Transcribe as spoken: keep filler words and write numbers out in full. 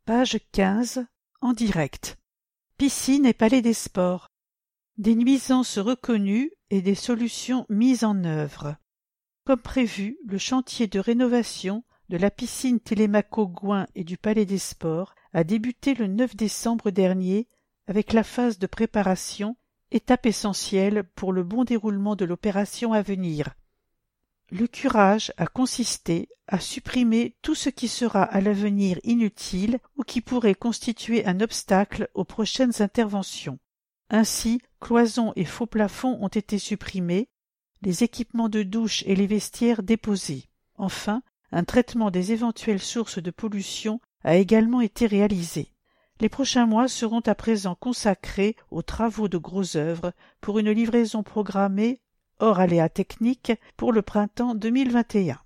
Page quinze. En direct. Piscine et palais des sports. Des nuisances reconnues et des solutions mises en œuvre. Comme prévu, le chantier de rénovation de la piscine Télémaco-Gouin et du palais des sports a débuté le neuf décembre dernier avec la phase de préparation, étape essentielle pour le bon déroulement de l'opération à venir. Le curage a consisté à supprimer tout ce qui sera à l'avenir inutile ou qui pourrait constituer un obstacle aux prochaines interventions. Ainsi, cloisons et faux plafonds ont été supprimés, les équipements de douche et les vestiaires déposés. Enfin, un traitement des éventuelles sources de pollution a également été réalisé. Les prochains mois seront à présent consacrés aux travaux de gros œuvres pour une livraison programmée hors aléas techniques pour le printemps deux mille vingt et un.